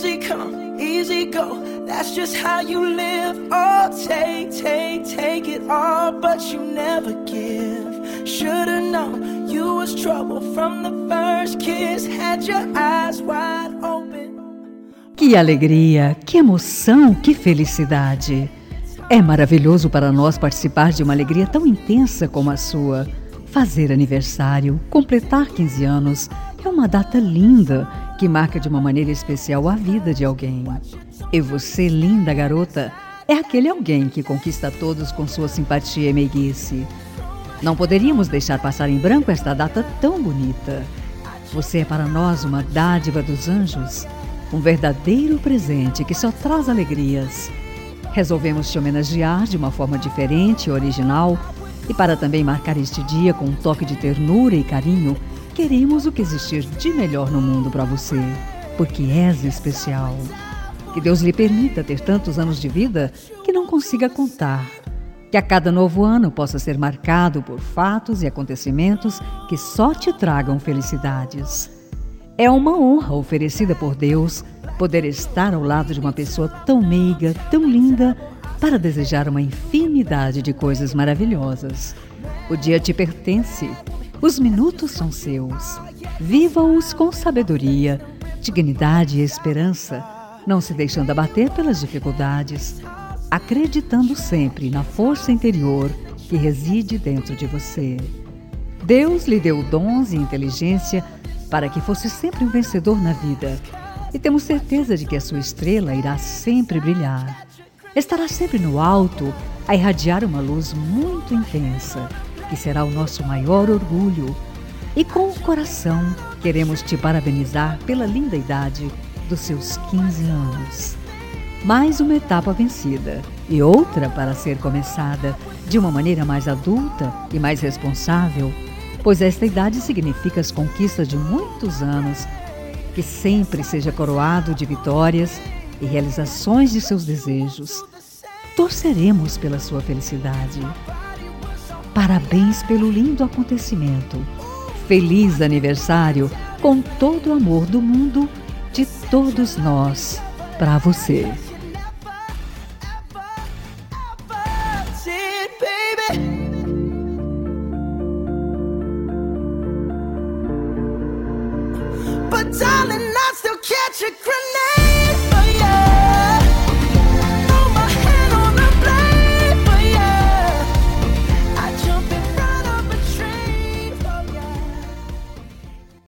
Easy come, easy go, that's just how you live. Oh, take it all, but you never give. Should've known you was trouble from the first kiss. Had your eyes wide open. Que alegria, que emoção, que felicidade! É maravilhoso para nós participar de uma alegria tão intensa como a sua. Fazer aniversário, completar 15 anos, é uma data linda que marca de uma maneira especial a vida de alguém. E você, linda garota, é aquele alguém que conquista todos com sua simpatia e meiguice. Não poderíamos deixar passar em branco esta data tão bonita. Você é para nós uma dádiva dos anjos, um verdadeiro presente que só traz alegrias. Resolvemos te homenagear de uma forma diferente e original, e para também marcar este dia com um toque de ternura e carinho, queremos o que existir de melhor no mundo para você, porque és especial. Que Deus lhe permita ter tantos anos de vida que não consiga contar. Que a cada novo ano possa ser marcado por fatos e acontecimentos que só te tragam felicidades. É uma honra oferecida por Deus poder estar ao lado de uma pessoa tão meiga, tão linda, para desejar uma infinidade de coisas maravilhosas. O dia te pertence, os minutos são seus. Viva-os com sabedoria, dignidade e esperança, não se deixando abater pelas dificuldades, acreditando sempre na força interior que reside dentro de você. Deus lhe deu dons e inteligência para que fosse sempre um vencedor na vida, e temos certeza de que a sua estrela irá sempre brilhar. Estará sempre no alto, a irradiar uma luz muito intensa, que será o nosso maior orgulho. E com o coração, queremos te parabenizar pela linda idade dos seus 15 anos. Mais uma etapa vencida e outra para ser começada de uma maneira mais adulta e mais responsável, pois esta idade significa as conquistas de muitos anos, que sempre seja coroado de vitórias e realizações de seus desejos. Torceremos pela sua felicidade. Parabéns pelo lindo acontecimento. Feliz aniversário com todo o amor do mundo, de todos nós, para você. But darling, I still catch a grenade.